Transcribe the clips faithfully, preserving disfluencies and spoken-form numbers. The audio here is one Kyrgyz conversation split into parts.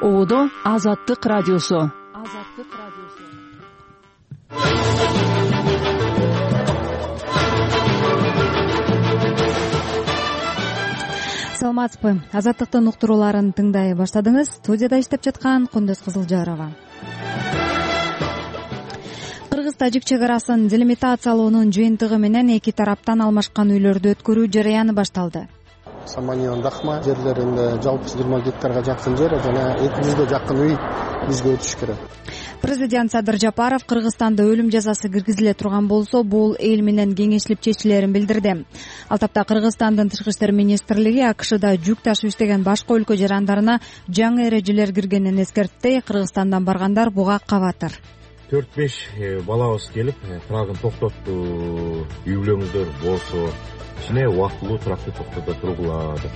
Оодо Азаттык радиосу. Азаттык радиосу. Саламатсызбы? Азаттыктын уктурууларын тыңдай баштадыңыз. Студияда иштеп жаткан Кундуз Кызылжарова. Кыргыз-тажик чек арасын делимитациялоонун жыйынтыгы менен эки тараптан алмашкан үйлөрдү өткөрүү жарыяны башталды. Саманиян Дахма жерлеринде жалпы жыйырма гектарга жакын жер жана эки жүзгө жакын үй бизге өтүш керек. Президент Садыр Жапаров Кыргызстанда өлүм жазасы киргизиле турган болсо, бул эл менен кеңешилип чечилерин билдирди. Ал тапта Кыргызстандын Тышкы иштер министрлиги АКШда жүк ташып иштеген башка өлкө жарандарына жаңы эрежелер киргенин эскертти. Кыргызстандан баргандар буга кабатыр. төрт беш балабыз келип, турагын токтотту, үй бүлөңүздөр болсо, ичине убактылуу туракты токтото тургулады.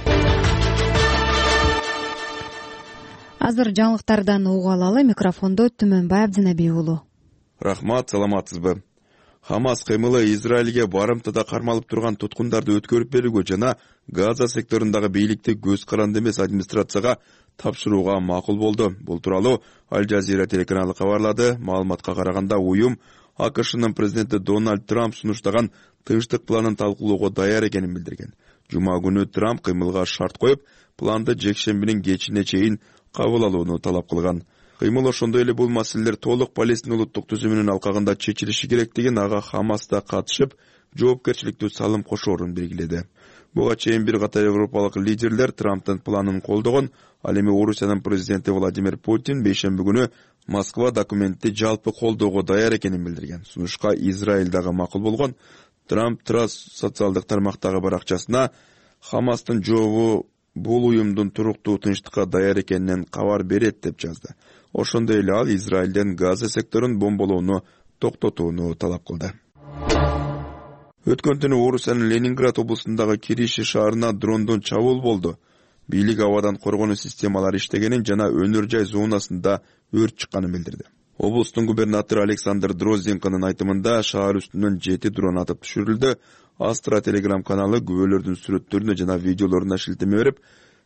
Азыр жаңылыктардан угуп алалы. Микрофондо Түмөнбай Абдинабий уулу. Рахмат, саламатсызбы? Хамас кыймылы Израилге барымтада кармалып турган туткундарды өткөрүп берүүгө жана Газа секторундагы бийликти көз каранды эмес администрацияга тапшырууга макул болду. Бул тууралуу Аль Жазира телеканалы кабарлады. Маалыматка караганда уюм АКШнын президенти Дональд Трамп сунуштаган тынчтык планын талкуулоого даяр экенин билдирген. Жума күнү Трамп кыймылга шарт коюп, планды жекшембинин кечине чейин кабыл алууну талап кылган. Кыймыл ошондой эле бул маселелер толук Палестина улуттук түзүмүнүн алкагында чечилиши керектигин, ага Хамаста катышып, жоопкерчиликтүү салым кошоорун белгиледи. Буга чейин бир катар европалык лидерлер Трамптын планын колдогон. Ал эми Орусиянын президенти Владимир Путин бейшемби күнү Москва документти жалпы колдоого даяр экенин билдирген. Сунушка Израиль дагы макул болгон. Трамп Трас социалдык тармактагы баракчасына Хамастын жообу бул уюмдун туруктуу тынчтыкка даяр экенинен кабар берет деп жазды. Ошондой эле ал Израилден Газа секторун бомболоону токтотууну талап кылды. Өткөн түнү Орусиянын Ленинград облусундагы Кириши шаарына дрондон чабуул болду. Бийлик абадан коргонуу системалары иштегенин жана өнөр жай зонасында өрт чыкканын билдирди. Облустун губернатору Александр Дрозденконун айтымында шаар үстүнөн жети дрон атып түшүрүлдү. Астра телеграм каналы күбөлөрдүн сүрөттөрүнө жана видеолоруна шилтеме берип,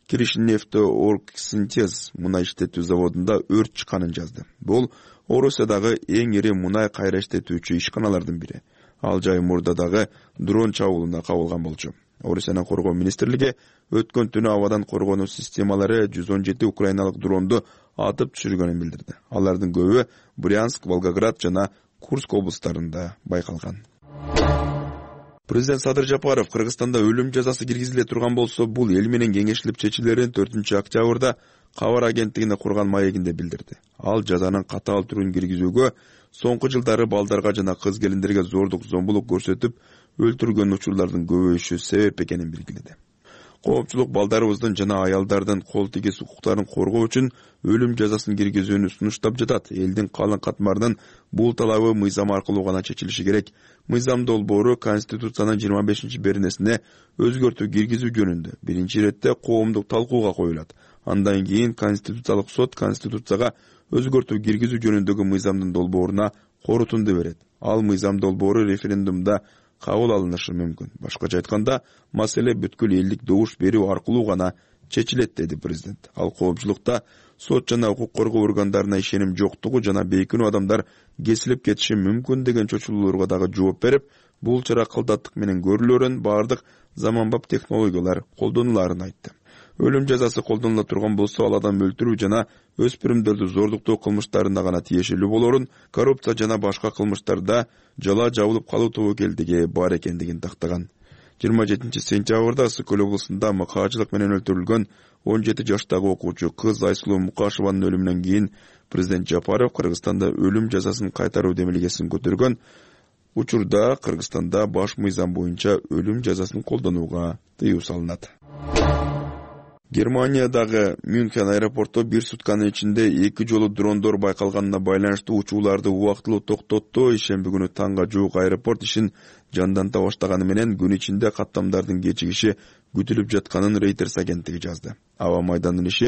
Киришнефтеоргсинтез мунай иштетүү заводунда өрт чыкканын жазды. Бул Орусиядагы эң ири мунай кайра иштетүүчү ишканалардын бири. Ал жай мурда дагы дрон чабуулуна кабылган болчу. Орусиянын коргоо министрлиги өткөн түнү абадан коргонуу системалары жүз он жети украиналык дронду атып түшүргөнүн билдирди. Алардын көбү Брянск, Волгоград жана Курск облустарында байкалган. Президент Садыр Жапаров Кыргызстанда өлүм жазасы киргизиле турган болсо, бул эл менен кеңешилип чечилерин төртүнчү октябрда кабар агенттигине курган маегинде билдирди. Ал жазанын катаал түрүн киргизүүгө, соңку жылдары балдарга жана кыз келиндерге зордук зомбулук көрсөтүп өлтүргөн учурлардын көбөйүшү себеп экенин белгиледи. Коопчулук балдарыбыздын жана аялдардын кол тигиз укуктарын коргоо үчүн өлүм жазасын киргизүүнү сунуштап жатат. Элдин калың катмарынын бул талабы мыйзам аркылуу гана чечилиши керек. Мыйзам долбоору Конституциянын жыйырма бешинчи беренесине өзгөртүү киргизүү жөнүндө биринчи иретте коомдук талкууга коюлат. Андан кийин Конституциялык сот Конституцияга өзгөртүү киргизүү жөнүндөгү мыйзамдын долбооруна корутунду берет. Ал мыйзам долбоору референдумда кабыл алынышы мүмкүн. Башкача айтканда, маселе бүткүл элдик добуш берүү аркылуу гана чечилет, деди президент. Ал коопчулукта сот жана укук коргоо органдарына ишеним жоктугу жана бейкүнөө адамдар кесилип кетиши мүмкүн деген чочулууларга дагы жооп берип, бул чара кылдаттык менен көрүлөрүн, бардык заманбап технологиялар колдонуларын айтты. Өлүм жазасы колдонула турган болсо, ал адам өлтүрүү жана өспүрүмдөрдү зордуктоо кылмыштарына гана тиешелүү болорун, коррупция жана башка кылмыштарда жала жабылып калуу тобокелдиги бар экендигин тактаган. жыйырма жетинчи сентябрда Ысык Көл облусунда мыкаачылык менен өлтүрүлгөн он жети жаштагы окуучу кыз Айсулуу Мукашеванын өлүмүнөн кийин президент Жапаров Кыргызстанда өлүм жазасын кайтаруу демилгесин көтөргөн. Учурда Кыргызстанда баш мыйзам боюнча өлүм жазасын колдонууга тыюу салынат. Германиядагы Мюнхен аэропорту бир сутканын ичинде эки жолу дрондор байкалганына байланыштуу учууларды убактылуу токтотту. Ишемби күнү таңга жуук аэропорт ишин жанданта баштаганы менен күн ичинде каттамдардын кечигиши күтүлүп жатканын Reuters агенттиги жазды. Аба майданынын иши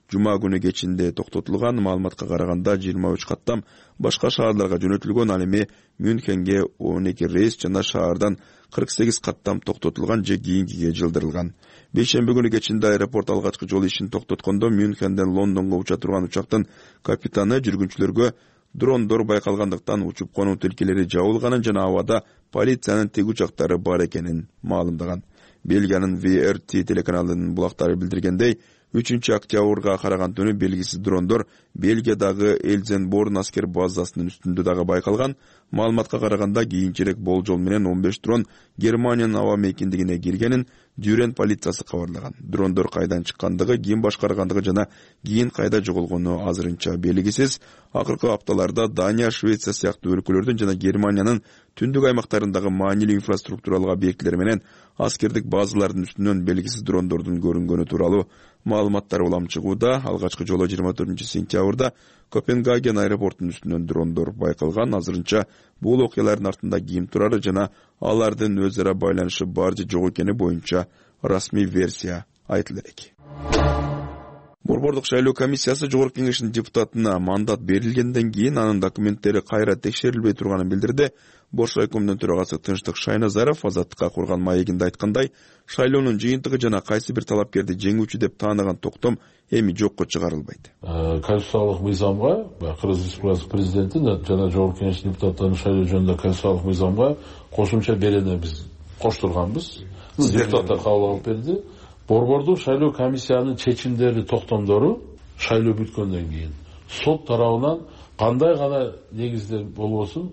жума күнү кечинде токтотулган. Маалыматка караганда жыйырма үч каттам башка шаарларга жөнөтүлгөн. Ал эми Мюнхенге он эки рейс жана шаардан кырк сегиз каттам токтотулган же кийинкиге жылдырылган. Бейшемби күнү кечинде аэропорт алгачкы жол ишин токтоткондо Мюнхенден Лондонго уча турган учактын капитаны жүргүнчүлөргө дрондор байкалгандыктан учуп конуу тилкелери жабылганын жана абада полициянын тик учактары бар экенин маалымдаган. Бельгиянын ви эр ти телеканалынын булактары билдиргендей, үчүнчү октябрга караган түнү белгисиз дрондор Бельгиядагы Эльзенборн аскер базасынын үстүндө дагы байкалган. Маалыматка караганда кийинчерээк болжол менен он беш дрон Германиянын аба мейкиндигине киргенин Дюрен полициясы кабарлаган. Дрондор кайдан чыккандыгы, ким башкаргандыгы жана кийин кайда жоголгону азырынча белгисиз. Акыркы апталарда Дания, Швеция сыяктуу өлкөлөрдүн жана Германиянын түндүк аймактарындагы маанилүү инфраструктуралык объектилер менен аскердик базалардын үстүнөн белгисиз дрондордун көрүнгөнү тууралуу маалыматтар улам чыгууда. Алгачкы жолу жыйырма төртүнчү сентябрда Копенгаген аэропортунун үстүнөн дрондор байкалган. Азырынча бул окуялардын артында ким турары жана алардын өз ара байланышы бар же жок экени боюнча расмий версия айтылыр экен. Борбордук шайлоо комиссиясы Жогорку Кеңештин депутатына мандат берилгенден кийин анын документтери кайра текшерилбей турганын билдирди. Бош райкомдун төрагасы Тынчтык Шайназаров Азаттыкка курган маегинде айткандай, шайлоонун жыйынтыгы жана кайсы бир талапкерди жеңүүчү деп таанаган токтом эми жокко чыгарылбайт. Конституциялык мыйзамга, Кыргыз Республикасы президенти жана Жогорку Кеңештин депутаттарынын шайлоо жөнүндө конституциялык мыйзамга кошумча берени биз коштурганбыз. Депутаттар кабыл алып берди. Борбордук шайлоо комиссиянын чечимдери, токтомдору шайлоо бүткөндөн кийин сот тарабынан кандай гана негизде болбосун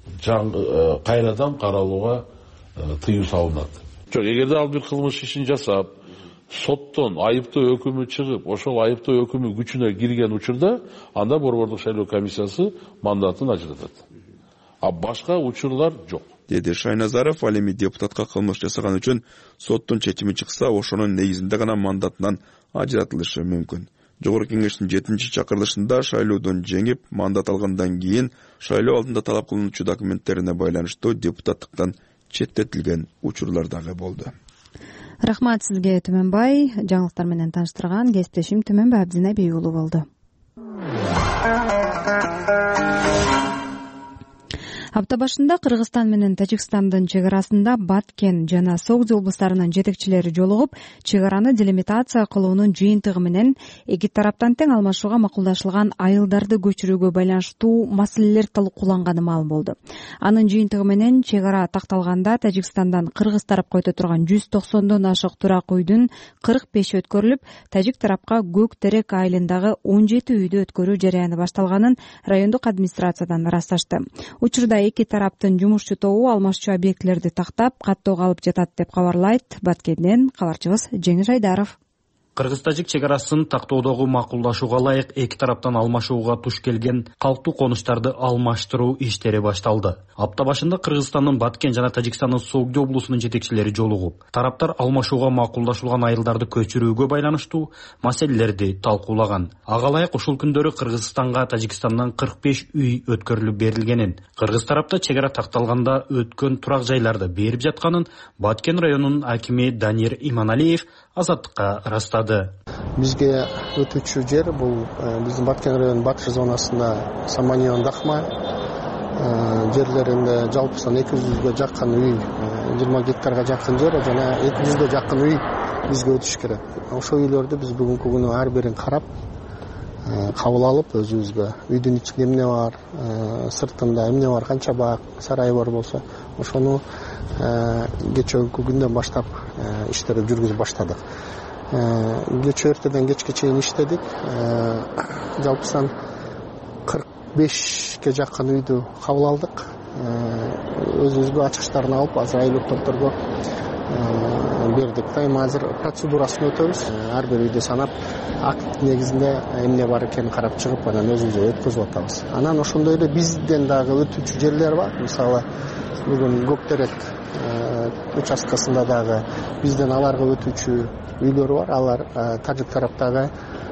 кайрадан каралууга тыюу салынат. Жок, эгерде ал бир кылмыш ишин жасап, соттон айыптоо өкүмү чыгып, ошол айыптоо өкүмү күчүнө кирген учурда, анда борбордук шайлоо комиссиясы мандатын ажыратат. А башка учурлар жок. Деди Шайназаров. Ал эми депутатка кылмыш жасаган үчүн соттун чечими чыкса, ошонун негизинде гана мандатынан ажыратылышы мүмкүн. Жогорку Кеңештин жетинчи чакырылышында шайлоодон жеңип, мандат алгандан кийин шайлоо алдында талап кылынуучу документтерине байланыштуу депутаттыктан четтетилген учурлар дагы болду. Рахмат сизге, Түмөнбай. Жаңылыктар менен тааныштырган кесиптешим Түмөнбай Абдинабей уулу болду. Апта башында Кыргызстан менен Тажикстандын чек арасында Баткен жана Согди облустарынын жетекчилери жолугуп, чек араны делимитация кылуунун жыйынтыгы менен эки тараптан тең алмашууга макулдашылган айылдарды көчүрүүгө байланыштуу маселелер талкууланганы маалым болду. Анын жыйынтыгы менен чек ара такталганда Тажикстандан Кыргыз тарапка өтө турган жүз токсондон ашык турак үйдүн кырк беши өткөрүлүп, Тажик тарапка Көк Терек айылындагы он жети үйдү өткөрүү жараяны башталганын райондук администрациядан ырасташты. Учурда эки тараптын жумушчу тобу алмашчу объектилерди тактап, каттоого алып жатат деп кабарлайт Баткенден кабарчыбыз Жеңиш Айдаров. Кыргыз-Тажик чек арасын тактоодогу макулдашууга ылайык эки тараптан алмашууга туш келген калктуу конуштарды алмаштыруу иштери башталды. Апта башында Кыргызстандын Баткен жана Тажикстандын Согди облусунун жетекчилери жолугуп, тараптар алмашууга макулдашылган айылдарды көчүрүүгө байланыштуу маселелерди талкуулаган. Ага ылайык ушул күндөрү Кыргызстанга Тажикстандан кырк беш үй өткөрүлүп берилгенин, Кыргыз тарапта чек ара такталганда өткөн турак жайларды берип жатканын Баткен районунун акими Данир Иманалиев Азаттыкка ырастады. Бизге өтүүчү жер бул биздин Баткен районунун батыш зонасында Саманион Дахма жерлеринде жалпысынан эки жүзгө жакын үй, жыйырма гектарга жакын жер жана эки жүзгө жакын үй бизге өтүш керек. Ошол үйлөрдү биз бүгүнкү күнү ар бирин карап, кабыл алып өзүбүзгө үйдүн ичинде эмне бар, сыртында эмне бар, канча бак, сарай бар болсо, ошону кечээки күндөн баштап иштерди жүргүзүп баштадык. Кечээ эртеден кечке чейин иштедик. Жалпысынан кырк бешке жакын үйдү кабыл алдык. Өзүбүзгө ачкычтарын алып, азыр айыл өкмөттөргө бердик. Эми азыр процедурасын өтөбүз. Ар бир үйдү санап, акт негизинде эмне бар экенин карап чыгып, анан өзүбүз өткөзүп атабыз. Анан ошондой эле бизден дагы өтүүчү жерлер бар. Мисалы, бүгүн Көк Терек участкасында дагы бизден аларга өтүүчү үйлөр бар. Алар тажик тараптагы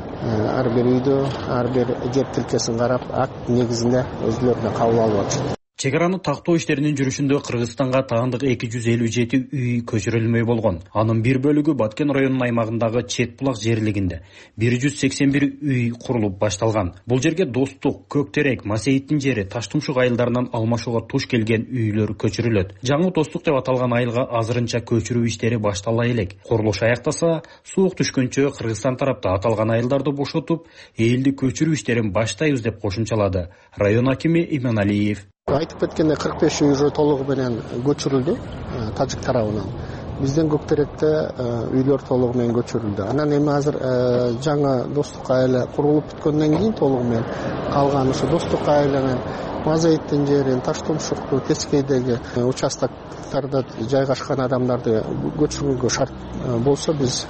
ар бир үйдү, ар бир жер тилкесин карап, акт негизинде өзүлөрүнө кабыл алып атышат. Чек араны тактоо иштеринин жүрүшүндө Кыргызстанга таандык эки жүз элүү жети үй көчүрүлмөй болгон. Анын бир бөлүгү Баткен районунун аймагындагы Чет булак жерлигинде бир жүз сексен бир үй курулуп башталган. Бул жерге Достук, Көктерек, Масейиттин жери, Таштумшук айылдарынан алмашууга туш келген үйлөр көчүрүлөт. Жаңы Достук деп аталган айылга азырынча көчүрүү иштери баштала элек. Курулуш аяктаса, суук түшкөнчө Кыргызстан тарапта аталган айылдарды бошотуп, элди көчүрүү иштерин баштайбыз деп кошумчалады район акими Иманалиев. Айтып кеткендей кырк беш үй уже толугу менен көчүрүлдү тажик тарабынан. Бизден Көктеректе үйлөр толугу менен көчүрүлдү. Анан эми азыр жаңы Достук айылы курулуп бүткөндөн кийин толугу менен калган ушу Достук айылынын Мазаиттин жерин, Таштумшукту, Тескейдеги участоктарда жайгашкан адамдарды көчүрүүгө шарт болсо биз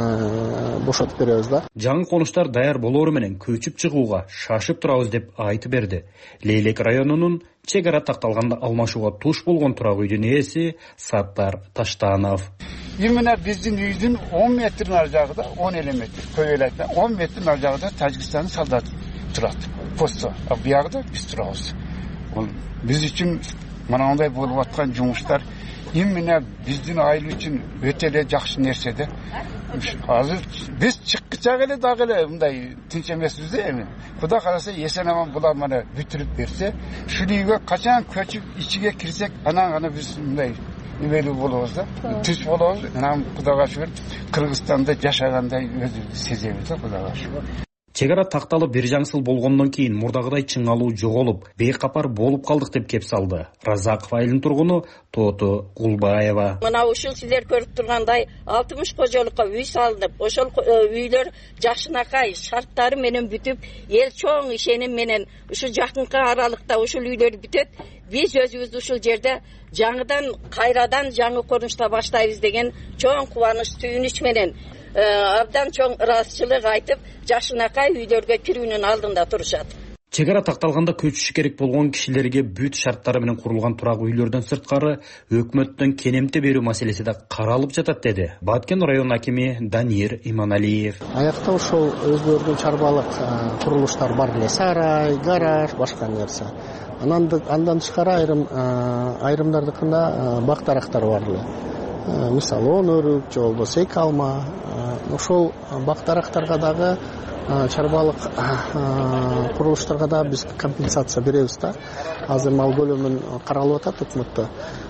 бошотуп беребиз да. Жаңы конуштар даяр болоору менен көчүп чыгууга шашып турабыз деп айтып берди. Лейлек районунун чек ара такталганда алмашууга туш болгон турак үйдүн ээси Саттар Таштанов. Именно биздин үйдүн он метрдин ар жагында он элүү метр, көбөйлөйт. он метрдин ар жагында Тажикстандын солдаты турат. Посто. А буягда биз турабыз. Бул биз үчүн мынандай болуп аткан жумуштар именно биздин айыл үчүн өтө эле жакшы нерсе да. Азыр биз чыккыча эле дагы эле мындай тынч эмеспиз да эми. Кудай кааласа эсен аман булар мына бүтүрүп берсе, ушул үйгө качан көчүп ичиге кирсек, анан гана биз мындай эмелүү болобуз да. Түз болобуз. Анан Кудайга шүгүр Кыргызстанда жашагандай өзүбүздү сезебиз да, Кудайга шүгүр. Чек ара такталып бир жаңсыл болгондон кийин мурдагыдай чыңалуу жоголуп, бейкапар болуп калдык деп кеп салды Разаков айылынын тургуну Тоту Кулбаева. Мына ушул силер көрүп тургандай алтымыш кожолукка үй салынып, ошол үйлөр жакшынакай шарттары менен бүтүп, эл чоң ишеним менен ушул жакынкы аралыкта ушул үйлөр бүтөт. Биз өзүбүз ушул жерде жаңыдан кайрадан жаңы корунучта баштайбыз деген чоң кубаныч, сүйүнүч менен абдан чоң ыраазычылык айтып, жакшынакай үйлөргө кирүүнүн алдында турушат. Чек ара такталганда көчүш керек болгон кишилерге бүт шарттары менен курулган турак үйлөрдөн сырткары өкмөттөн кенемте берүү маселеси да каралып жатат деди Баткен район акими Данир Иманалиев. Аякта ошол өзгөргөн чарбалык курулуштар бар эле, сарай, гараж, башка нерсе. Анан андан тышкары айрым айрымдардыкында бак дарактар бар эле. Мисалы он өрүк, же болбосо эки алма. Ошол бак дарактарга дагы чарбалык курулуштарга да биз компенсация беребиз да. Азыр мал көлөмүн каралып атат өкмөттө.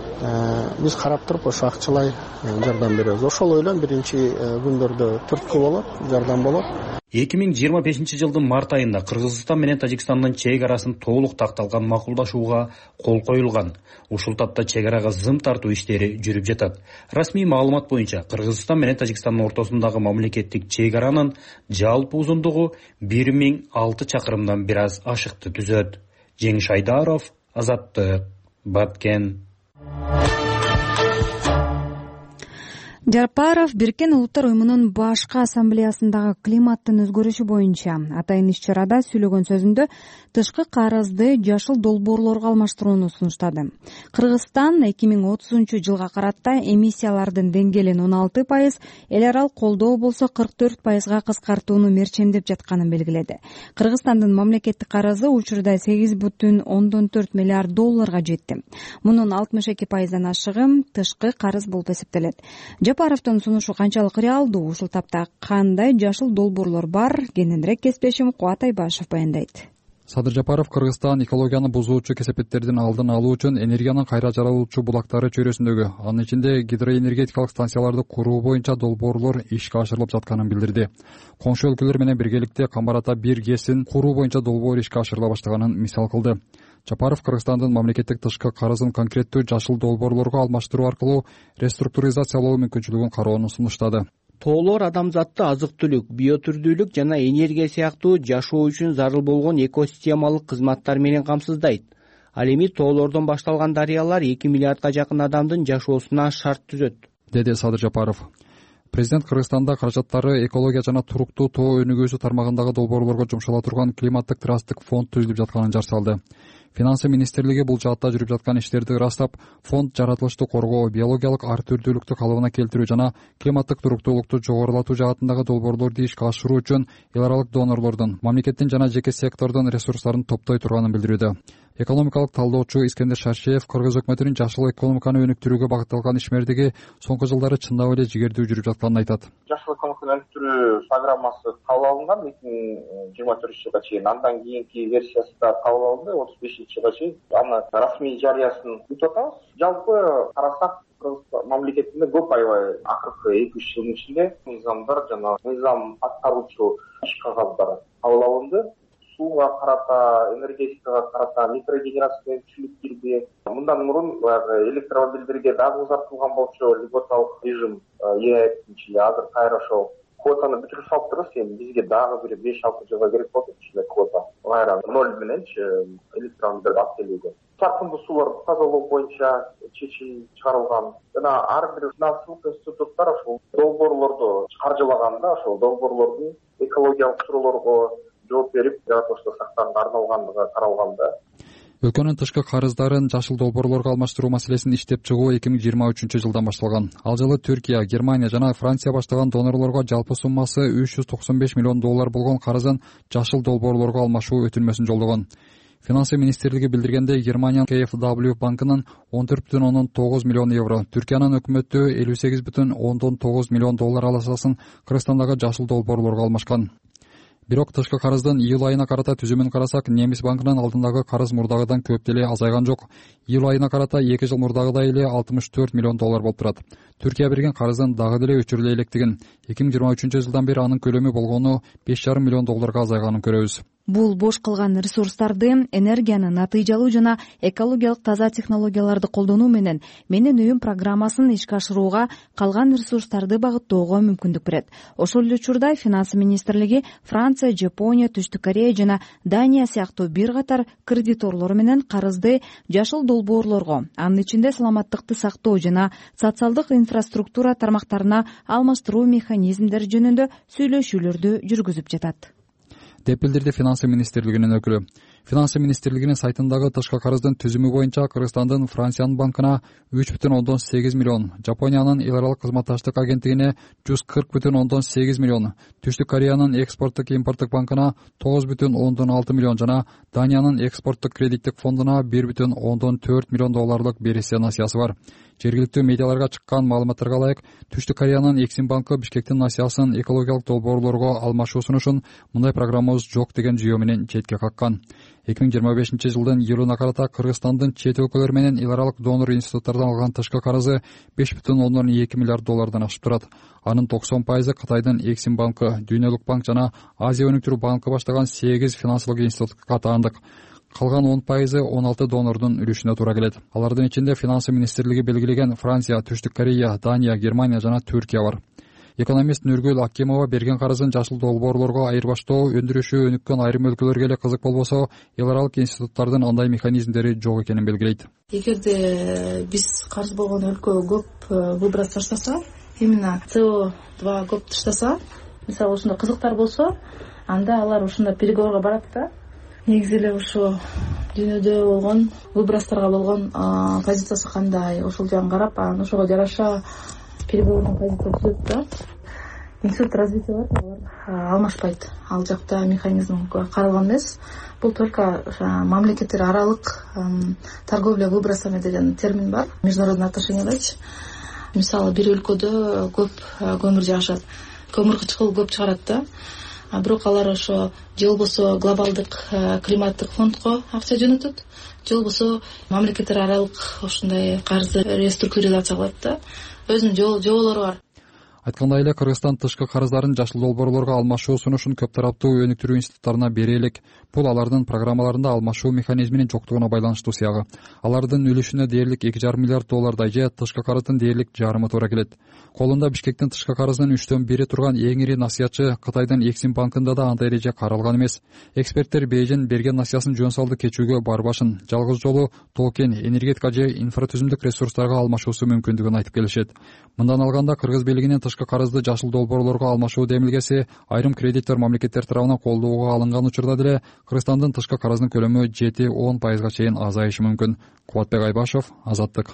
Биз карап туруп ошо акчалай жардам беребиз. Ошол ойлойм биринчи күндөрдө түрткү болот, жардам болот. эки миң жыйырма бешинчи жылдын март айында Кыргызстан менен Тажикстандын чек арасын толук такталган макулдашууга кол коюлган. Ушул тапта чек арага зым тартуу иштери жүрүп жатат. Расмий маалымат боюнча Кыргызстан менен Тажикстандын ортосундагы мамлекеттик чек аранын жалпы узундугу бир миң алты чакырымдан бир аз ашыкты түзөт. Жеңиш Айдаров, Азаттык, Баткен. Жапаров Бириккен Улуттар уюмунун башкы ассамблеясындагы климаттын өзгөрүшү боюнча атайын иш-чарада сүйлөгөн сөзүндө тышкы карызды жашыл долбоорлорго алмаштырууну сунуштады. Кыргызстан эки миң отузунчу жылга карата эмиссиялардын деңгээлин он алты пайыз, эл аралык колдоо болсо кырк төрт пайызга кыскартууну мерчемдеп жатканын белгиледи. Кыргызстандын мамлекеттик карызы учурда сегиз бүтүн ондон төрт миллиард долларга жетти. Мунун алтымыш эки пайыздан ашыгы тышкы карыз болуп эсептелет. Жапаровдун сунушу канчалык реалдуу, ушул тапта кандай жашыл долбоорлор бар? Кененирээк кесиптешим Кубат Айбашев баяндайт. Садыр Жапаров Кыргызстан экологияны бузуучу кесепеттердин алдын алуу үчүн энергиянын кайра жаралуучу булактары чөйрөсүндөгү, анын ичинде гидроэнергетикалык станцияларды куруу боюнча долбоорлор ишке ашырылып жатканын билдирди. Коңшу өлкөлөр менен биргеликте Камбарата бир гэсин куруу боюнча долбоор ишке ашырыла баштаганын мисал кылды. Жапаров Кыргызстандын мамлекеттик тышкы карызын конкреттүү жашыл долбоорлорго алмаштыруу аркылуу реструктуризациялоо мүмкүнчүлүгүн кароону сунуштады. Тоолор адамзатты азык-түлүк, биотүрдүүлүк жана энергия сыяктуу жашоо үчүн зарыл болгон экосистемалык кызматтар менен камсыздайт. Ал эми тоолордон башталган дарыялар эки миллиардга жакын адамдын жашоосуна шарт түзөт, деди Садыр Жапаров. Президент Кыргызстанда каражаттары экология жана туруктуу тоо өнүгүүсү тармагындагы долбоорлорго жумшала турган климаттык трасттык фонд түзүлүп жатканын жар салды. Финансы министрлиги бул жаатта жүрүп жаткан иштерди ырастап, фонд жаратылышты коргоо, биологиялык ар түрдүүлүктү калыбына келтирүү жана климаттык туруктуулукту жогорулатуу жаатындагы долбоорлорду ишке ашыруу үчүн эл аралык донорлордун, мамлекеттин жана жеке сектордун ресурстарын топтой турганын билдирүүдө. экономикалык талдоочу Искендер Шаршеев кыргыз өкмөтүнүн жашыл экономиканы өнүктүрүүгө багытталган ишмердиги соңку жылдары чындап эле жигердүү жүрүп жатканын айтат. Жашыл экономиканы өнүктүрүү программасы кабыл алынган эки миң жыйырма төртүнчү жылга чейин. Андан кийинки версиясы да кабыл алынды отуз бешинчи жылга чейин. Аны расмий жарыясын күтүп атабыз. Жалпы карасак Кыргыз мамлекетинде көп аябай акыркы эки үч жылдын ичинде мыйзамдар жана мыйзам аткаруучу иш кагаздары кабыл алынды. Сууга карата, энергетикага карата микрогенерация күчүлүк кирди. Мындан мурун баягы электромобилдерге дагы узартылган болчу льготалык режим ээчиле. Азыр кайра ошол квотаны бүтүрүп салыптырбыз. Эми бизге дагы бир беш алты жылга керек болот ушундай квота. Кайра ноль мененчи электромобилдерди алып келүүгө. Тартымдуу сууларды тазалоо боюнча чечим чыгарылган. Жана ар бир финансылык институттар ошол долбоорлорду каржылаганда ошол долбоорлордун экологиялык суроолорго жооп берип, жаратылышта сактанга арналгандыгы каралган да. Өлкөнүн тышкы карыздарын жашыл долбоорлорго алмаштыруу маселесин иштеп чыгуу эки миң жыйырма үчүнчү жылдан башталган. Ал жылы Түркия, Германия жана Франция баштаган донорлорго жалпы суммасы үч жүз токсон беш миллион доллар болгон карызын жашыл долбоорлорго алмашуу өтүнмөсүн жолдогон. Финансы министрлиги билдиргендей, Германиянын кей эф дабл ю банкынын он төрт бүтүн ондон тогуз миллион евро, Түркиянын өкмөтү элүү сегиз бүтүн ондон тогуз миллион доллар алашасын Кыргызстандагы жашыл долбоорлорго алмашкан. Бирок тышкы карыздын июль айына карата түзүмүн карасак, Немис банкынын алдындагы карыз мурдагыдан көп деле азайган жок. Июль айына карата эки жыл мурдагыдай эле алтымыш төрт миллион доллар болуп турат. Түркия берген карыздын дагы деле өчүрүлө электигин, эки миң жыйырма үчүнчү жылдан бери анын көлөмү болгону беш жарым миллион долларга азайганын көрөбүз. Бул бош калган ресурстарды энергияны натыйжалуу жана экологиялык таза технологияларды колдонуу менен Менин үйүм программасын ишке ашырууга, калган ресурстарды багыттоого мүмкүндүк берет. Ошол эле учурда Финансы министрлиги Франция, Жапония, Түштүк Корея жана Дания сыяктуу бир катар кредиторлор менен карызды жашыл долбоорлорго, анын ичинде саламаттыкты сактоо жана социалдык инфраструктура тармактарына алмаштыруу механизмдери жөнүндө сүйлөшүүлөрдү жүргүзүп жатат, деп билдирди Финансы министрлигинин өкүлү. Финансы министрлигинин сайтындагы тышкы карыздын түзүмү боюнча Кыргызстандын Франциянын банкына үч бүтүн ондон сегиз миллион, Жапониянын эл аралык кызматташтык агенттигине жүз кырк бүтүн ондон сегиз миллион, Түштүк Кореянын экспорттук импорттук банкына тогуз бүтүн ондон алты миллион жана Даниянын экспорттук кредиттик фондуна бир бүтүн ондон төрт миллион долларлык бересия насыясы бар. Жергиликтүү медиаларга чыккан маалыматтарга ылайык, Түштүк Кореянын Эксим банкы Бишкектин насыясын экологиялык долбоорлорго алмашуу сунушун мындай программабыз жок деген жүйө менен четке каккан. эки миң жыйырма бешинчи жылдын июлуна карата Кыргызстандын чет өлкөлөр менен эл аралык донор институттардан алган тышкы карызы беш бүтүн ондон эки миллиард доллардан ашып турат. Анын токсон пайызы Кытайдын Эксим банкы, Дүйнөлүк банк жана Азия өнүктүрүү банкы баштаган сегиз финансылык институтка таандык. Калган он пайызы он алты донордун үлүшүнө туура келет. Алардын ичинде Финансы министрлиги белгилеген Франция, Түштүк Корея, Дания, Германия жана Түркия бар. Экономист Нургүл Акимова берген карызын жашыл долбоорлорго айырбаштоо, өндүрүшү өнүккөн айрым өлкөлөргө эле кызык болбосо, эл аралык институттардын андай механизмдери жок экенин белгилейт. Эгерде биз карыз болгон өлкө көп выброс таштаса, именно си о два көп таштаса, мисалы ушундай кызыктар болсо, анда алар ушундай переговорго барат да. Негизи эле ушу дүйнөдө болгон выбросторго болгон позициясы кандай, ошол жагын карап, анан ошого жараша переговорный позиция түзөт да. Институт развития бар, алар алмашпайт. Ал жакта механизм каралган эмес. Бул только мамлекеттер аралык торговля выбросами деген термин бар. Международный отношениядачы. Мисалы бир өлкөдө көп көмүр жагышат, көмүр кычкыл көп чыгарат да. Бирок алар ошо же болбосо глобалдык климаттык фондго акча жөнөтөт, же болбосо мамлекеттер аралык ушундай карызды реструктуризация кылат да. Өзүнүн жоболору бар. Айткандай эле, Кыргызстан тышкы карыздарын жашыл долбоорлорго алмашуу сунушун көп тараптуу өнүктүрүү институттарына бере элек. Бул алардын программаларында алмашуу механизминин жоктугуна байланыштуу сыягы. Алардын үлүшүнө дээрлик эки жарым миллиард доллардай же тышкы карыздын дээрлик жарымы туура келет. Колунда Бишкектин тышкы карызынын үчтөн бири турган эң ири насыятчы Кытайдын Эксим банкында да андай эреже каралган эмес. Эксперттер Бейжин берген насыясын жөн салды кечүүгө барбашын, жалгыз жолу токен, энергетика же инфратүзүмдүк ресурстарга алмашуусу мүмкүндүгүн айтып келишет. Мындан алганда Кыргыз бийлигинин тышкы карызды жашыл долбоорлорго алмашуу демилгеси айрым кредитор мамлекеттер тарабынан колдоого алынган учурда деле Кыргызстандын тышкы карыздын көлөмү жети он пайызга чейин азайышы мүмкүн. Кубатбек Айбашев, Азаттык.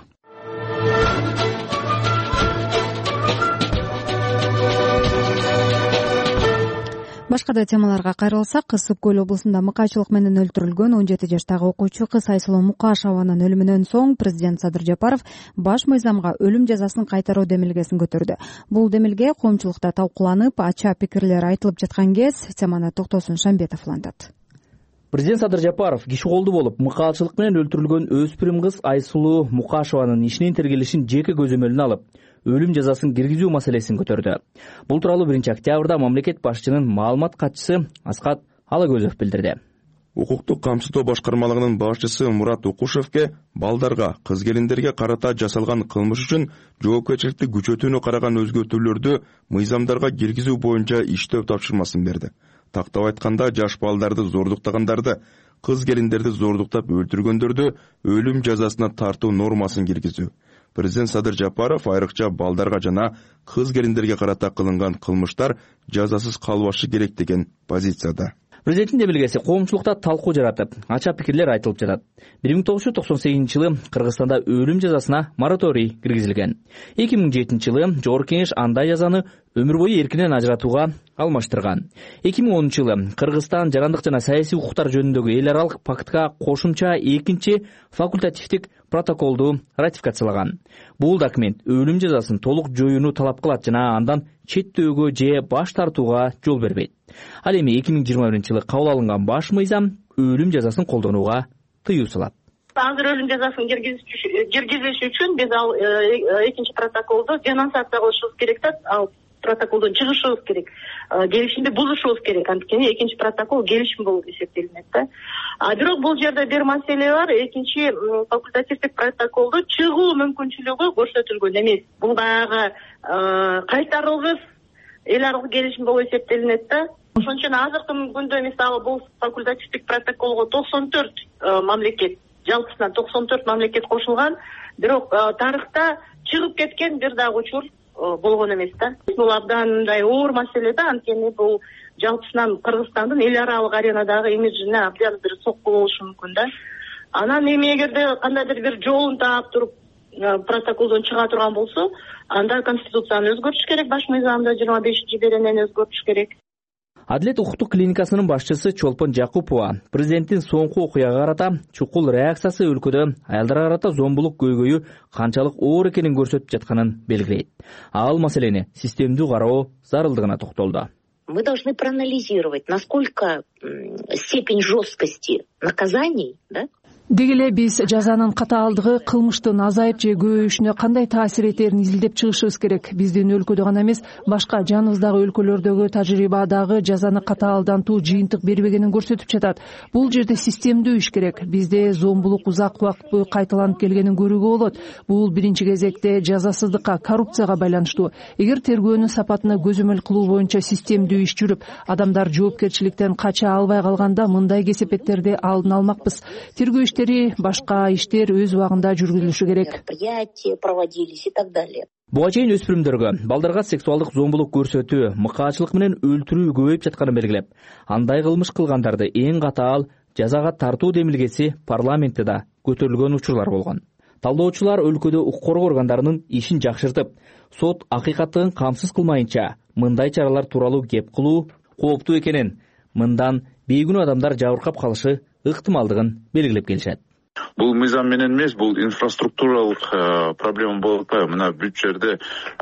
Башка да темаларга кайрылсак, Ысык көл облусунда мыкаачылык менен өлтүрүлгөн он жети жаштагы окуучу кыз Айсулуу Мукашеванын өлүмүнөн соң президент Садыр Жапаров баш мыйзамга өлүм жазасын кайтаруу демилгесин көтөрдү. Бул демилге коомчулукта талкууланып, ача пикирлер айтылып жаткан кез теманы Токтосун Шамбетов улантат. Президент Садыр Жапаров киши колду болуп, мыкаачылык менен өлтүрүлгөн өспүрүм кыз Айсулуу Мукашеванын ишинин тергелишин жеке көзөмөлүнө алып, өлүм жазасын киргизүү маселесин көтөрдү. Бул тууралуу биринчи октябрда мамлекет башчынын маалымат катчысы Аскат Алагөзов билдирди. Укуктук камсыздоо башкармалыгынын башчысы Мурат Укушевке балдарга, кыз келиндерге карата жасалган кылмыш үчүн жоопкерчиликти күчөтүүнү караган өзгөртүүлөрдү мыйзамдарга киргизүү боюнча иштөө тапшырмасын берди. Тактап айтканда, жаш балдарды зордуктагандарды, кыз келиндерди зордуктап өлтүргөндөрдү өлүм жазасына тартуу нормасын киргизүү. Президент Садыр Жапаров айрыкча балдарга жана кыз келиндерге карата кылынган кылмыштар жазасыз калбашы керек деген позицияда. Президенттин демилгеси коомчулукта талкуу жаратып, ача пикирлер айтылып жатат. бир миң тогуз жүз токсон сегизинчи жылы Кыргызстанда өлүм жазасына мораторий киргизилген. эки миң жетинчи жылы Жогорку Кеңеш андай жазаны өмүр бою эркинен ажыратууга алмаштырган. эки миң онунчу жылы Кыргызстан жарандык жана саясий укуктар жөнүндөгү эл аралык пактка кошумча экинчи факультативдик протоколду ратификациялаган. Бул документ өлүм жазасын толук жоюуну талап кылат жана андан четтөөгө же баш тартууга жол бербейт. Ал эми эки миң жыйырма биринчи жылы кабыл алынган баш мыйзам өлүм жазасын колдонууга тыюу салат. Азыр өлүм жазасын киргизиш үчүн биз ал экинчи протоколду денонсация кылышыбыз керек да, ал протоколдон чыгышыбыз керек. Келишимди бузушубуз керек. Анткени экинчи протокол келишим болуп эсептелинет да. А бирок бул жерде бир маселе бар. Экинчи факультативдик протоколду чыгуу мүмкүнчүлүгү көрсөтүлгөн эмес. Бул баягы кайтарылгыс эл аралык келишим болуп эсептелинет да. Ошон үчүн азыркы күндө мисалы бул факультативдик протоколго токсон төрт мамлекет, жалпысынан токсон төрт мамлекет кошулган, бирок тарыхта чыгып кеткен бир дагы учур болгон эмес да. Бул абдан мындай оор маселе да, анткени бул жалпысынан Кыргызстандын эл аралык аренадагы имиджине абдан бир сокку болушу мүмкүн да. Анан эми эгерде кандайдыр бир жолун таап туруп протоколдон чыга турган болсо, анда конституцияны өзгөртүш керек, баш мыйзамды жыйырма бешинчи беренени өзгөртүш керек. Адилет укуктук клиникасынын башчысы Чолпон Жакупова президенттин соңку окуяга карата чукул реакциясы өлкөдө аялдарга карата зомбулук көйгөйү канчалык оор экенин көрсөтүп жатканын белгилейт. Ал маселени системдүү кароо зарылдыгына токтолду. Мы должны проанализировать, насколько степень жесткости наказаний, да, Деги эле биз жазанын катаалдыгы кылмыштын азайып же көбөйүшүнө кандай таасир этерин изилдеп чыгышыбыз керек. Биздин өлкөдө гана эмес, башка жаныбыздагы өлкөлөрдөгү тажрыйба дагы жазаны катаалдантуу жыйынтык бербегенин көрсөтүп жатат. Бул жерде системдүү иш керек. Бизде зомбулук узак убакыт бою кайталанып келгенин көрүүгө болот. Бул биринчи кезекте жазасыздыкка, коррупцияга байланыштуу. Эгер тергөөнүн сапатына көзөмөл кылуу боюнча системдүү иш жүрүп, адамдар жоопкерчиликтен кача албай калганда мындай кесепеттерди алдын алмакпыз. Тергөө башка иштер өз убагында жүргүзүлүшү керек. Проводились и так далее. Буга чейин өспүрүмдөргө балдарга сексуалдык зомбулук көрсөтүү, мыкаачылык менен өлтүрүү көбөйүп жатканын белгилеп, андай кылмыш кылгандарды эң катаал жазага тартуу демилгеси парламентте да көтөрүлгөн учурлар болгон. Талдоочулар өлкөдө укук коргоо органдарынын ишин жакшыртып, сот акыйкаттыгын камсыз кылмайынча мындай чаралар тууралуу кеп кылуу кооптуу экенин, мындан бейгүнөө адамдар жабыркап калышы ыктымалдыгын белгилеп келишет. Бул мыйзам менен эмес, бул инфраструктуралык проблема болуп атпайбы? Мына бүт жерде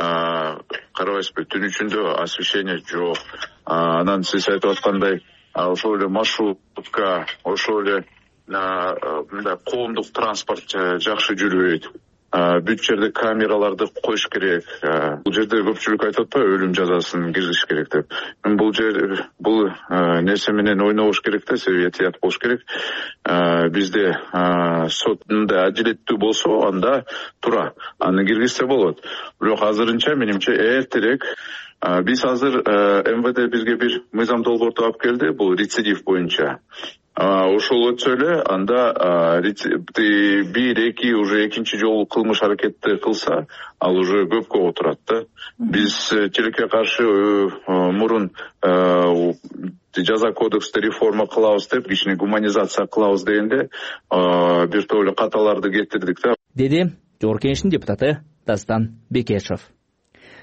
карабайсызбы, түн ичинде освещение жок. Анан сиз айтып аткандай, ошол эле маршрутка, ошол эле мындай коомдук транспорт жакшы жүрбөйт. Бүт жерде камераларды коюш керек. Бул жерде көпчүлүк айтып атпайбы, өлүм жазасын киргизиш керек деп. Мен бул жер бул нерсе менен ойнобош керек да, себеби этият болуш керек. Бизде сот мындай адилеттүү болсо, анда туура аны киргизсе болот. Бирок азырынча менимче эртерээк биз азыр эм вэ дэ бизге бир мыйзам долбоорду алып келди, бул рецидив боюнча. Ошол өтсө эле, анда бир, эки, уже экинчи жолу кылмыш аракетти кылса, ал уже көпкө отурат да. Биз тилекке каршы мурун жаза кодексти реформа кылабыз деп, кичине гуманизация кылабыз дегенде, бир топ эле каталарды кетирдик да. Деди Жогорку Кеңештин депутаты Дастан Бекешев.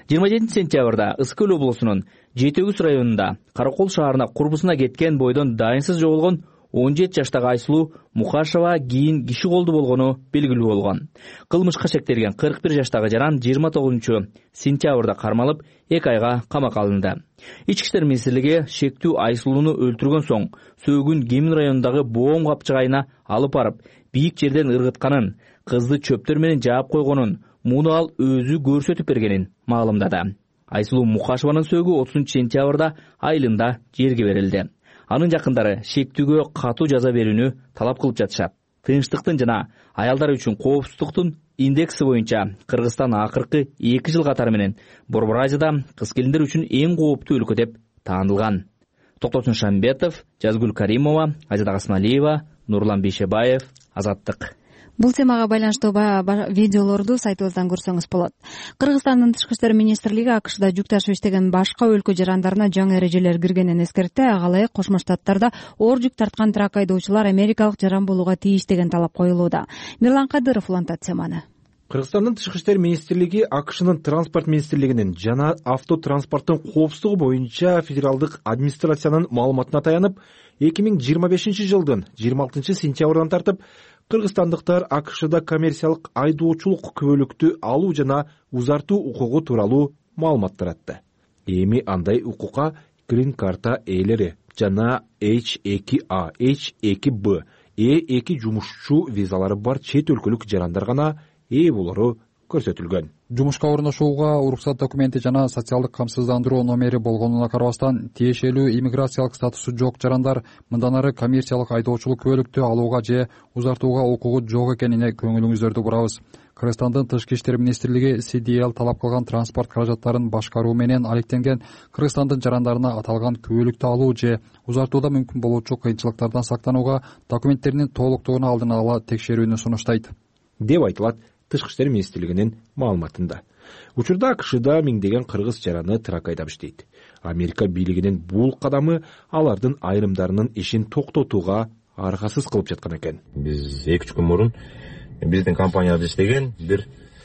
жыйырма жетинчи сентябрда Ысык Көл облусунун Жети Өгүз районунда Каракол шаарына курбусуна кеткен бойдон дайынсыз жоголгон он жети жаштагы Айсулуу Мукашева кийин киши колду болгону белгилүү болгон. Кылмышка шектелген кырк бир жаштагы жаран жыйырма тогузунчу сентябрда кармалып, эки айга камакка алынды. Ички иштер министрлиги шектүү Айсулууну өлтүргөн соң сөөгүн Кемин районундагы боом капчыгайына алып барып, бийик жерден ыргытканын, кызды чөптөр менен жаап койгонун, муну ал өзү көрсөтүп бергенин маалымдады. Айсулуу Мукашеванын сөөгү отузунчу сентябрда айылында жерге берилди. Анын жакындары шектүүгө катуу жаза берүүнү талап кылып жатышат. Тынчтыктын жана аялдар үчүн коопсуздуктун индекси боюнча Кыргызстан акыркы эки жыл катары менен Борбор Азияда кыз келиндер үчүн эң кооптуу өлкө деп таанылган. Токтосун Шамбетов, Жазгүл Каримова, Азида Касмалиева, Нурлан Бейшебаев, Азаттык. Бул темага байланыштуу видеолорду сайтыбыздан көрсөңүз болот. Кыргызстандын тышкы иштер министрлиги АКШда жүк ташып иштеген башка өлкө жарандарына жаңы эрежелер киргенин эскертти. Ага ылайык Кошмо Штаттарда оор жүк тарткан трак айдоочулар америкалык жаран болууга тийиш деген талап коюлууда. Мирлан Кадыров улантат теманы. Кыргызстандын тышкы иштер министрлиги АКШнын транспорт министрлигинин жана автотранспорттун коопсуздугу боюнча федералдык администрациянын маалыматына таянып, эки миң жыйырма бешинчи жылдын жыйырма алтынчы сентябрдан тартып кыргызстандыктар АКШда коммерциялык айдоочулук күбөлүктү алуу жана узартуу укугу тууралуу маалымат таратты. Эми андай укукка грин карта ээлери жана эйч эки А, эйч эки Б, Э эки жумушчу визалары бар чет өлкөлүк жарандар гана ээ болору көрсөтүлгөн. Жумушка орношууга уруксат документи жана социалдык камсыздандыруу номери болгонуна карабастан, тиешелүү иммиграциялык статусу жок жарандар мындан ары коммерциялык айдоочулук күбөлүктү алууга же узартууга укугу жок экенине көңүлүңүздөрдү бурабыз. Кыргызстандын тышкы иштер министрлиги Си Ди Эл талап кылган транспорт каражаттарын башкаруу менен алектенген Кыргызстандын жарандарына аталган күбөлүктү алуу же узартууда мүмкүн болуучу кыйынчылыктардан сактанууга документтеринин толуктугуну алдын ала текшерүүнү сунуштайт, деп айтылат тышкы иштер министрлигинин маалыматында. Учурда АКШда миңдеген кыргыз жараны трак айдап иштейт. Америка бийлигинин бул кадамы алардын айрымдарынын ишин токтотууга аргасыз кылып жаткан экен. Биз эки үч күн мурун биздин компанияда иштеген бир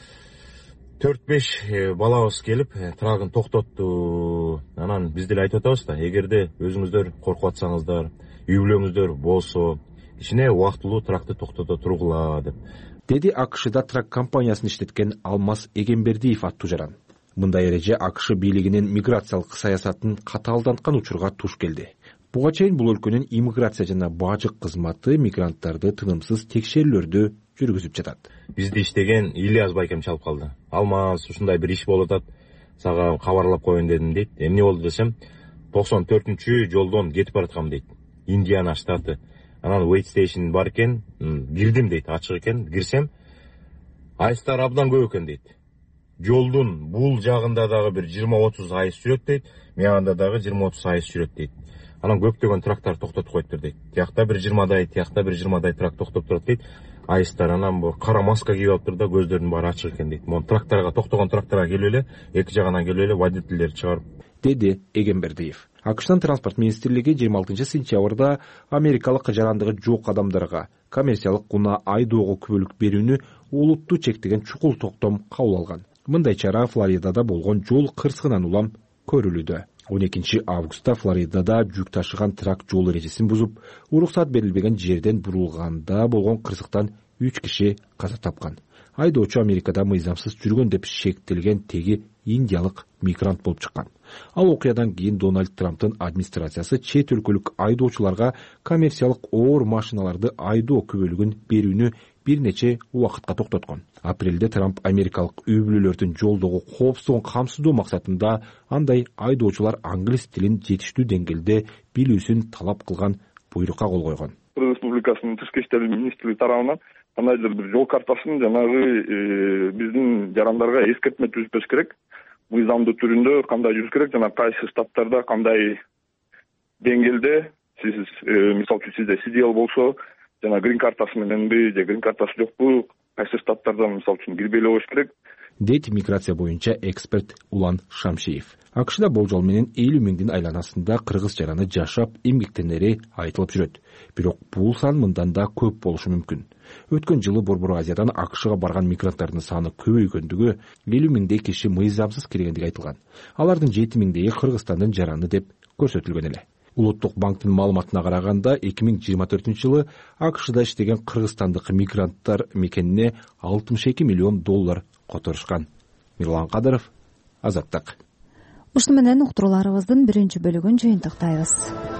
төрт беш балабыз келип трагын токтотту. Анан биз деле айтып атабыз да, эгерде өзүңүздөр коркуп атсаңыздар, үй бүлөңүздөр болсо, кичине убактылуу тракты токтото тургула деп. Деди АКШда трак компаниясын иштеткен Алмаз Эгембердиев аттуу жаран. Мындай эреже АКШ бийлигинин миграциялык саясатын катаалданткан учурга туш келди. Буга чейин бул өлкөнүн иммиграция жана бажык кызматы мигранттарды тынымсыз текшерүүлөрдү жүргүзүп жатат. Бизди иштеген Ильяс байкем чалып калды. Алмаз, ушундай бир иш болуп атат, сага кабарлап коеюн дедим дейт. Эмне болду десем, токсон төртүнчү жолдон кетип бараткам дейт. Индиана штаты. Анан wait station бар экен, кирдим дейт, ачык экен, кирсем, айыстар абдан көп экен дейт. Жолдун бул жагында дагы бир жыйырма отуз айыс жүрөт дейт, мяганда дагы жыйырма отуз айыс жүрөт дейт. Анан көптөгөн трактар токтотуп коюптур дейт. Тиякта бир жыйырмадай, тиякта бир жыйырмадай трак токтоп турат дейт. Айыстар анан бу кара маска кийип алыптыр да, көздөрүнүн баары ачык экен дейт. Могу тракторго токтогон тракторго келип эле, эки жагынан келип эле водительдерди чыгарып, деди Эгембердиев. АКШтын транспорт министрлиги жыйырма алтынчы сентябрда америкалык жарандыгы жок адамдарга коммерциялык гуна айдоого күбөлүк берүүнү олуттуу чектеген чукул токтом кабыл алган. Мындай чара Флоридада болгон жол кырсыгынан улам көрүлүүдө. он экинчи августта Флоридада жүк ташыган трак жол эрежесин бузуп, уруксат берилбеген жерден бурулганда болгон кырсыктан үч киши каза тапкан. Айдоочу Америкада мыйзамсыз жүргөн деп шектелген теги индиялык мигрант болуп чыккан. Ал окуядан кийин Дональд Трамптын администрациясы чет өлкөлүк айдоочуларга коммерциялык оор машиналарды айдоо күбөлүгүн берүүнү бир нече убакытка токтоткон. Апрелде Трамп америкалык үй бүлөлөрдүн жолдогу коопсуздугун камсыздоо максатында андай айдоочулар англис тилин жетиштүү деңгээлде билүүсүн талап кылган буйрукка кол койгон. Кыргыз Республикасынын тышкы иштер министрлиги тарабынан кандайдыр бир жол картасын жанагы биздин жарандарга эскертме түзүпөз керек. Мыйзамдуу түрүндө кандай жүрүш керек жана кайсы штаттарда кандай деңгээлде сиз мисалы үчүн сизде Си Ди Эл болсо жана грин картасы мененби же грин картасы жокпу, кайсы штаттарда мисалы үчүн кирбей эле коюш керек дейт миграция боюнча эксперт Улан Шамшиев. АКШда болжол менен элүү миңдин айланасында кыргыз жараны жашап эмгектенери айтылып жүрөт. Бирок бул сан мындан да көп болушу мүмкүн. Өткөн жылы Борбор Азиядан АКШга барган мигранттардын саны көбөйгөндүгү, элүү миңдей киши мыйзамсыз киргендиги айтылган. Алардын жети миңдейи Кыргызстандын жараны деп көрсөтүлгөн эле. Улуттук банктын маалыматына караганда эки миң жыйырма төртүнчү жылы АКШда иштеген кыргызстандык мигранттар мекенине алтымыш эки миллион доллар которушкан. Мирлан Кадыров, Азаттык. Ушуну менен уктурууларыбыздын биринчи бөлүгүн жыйынтыктайбыз.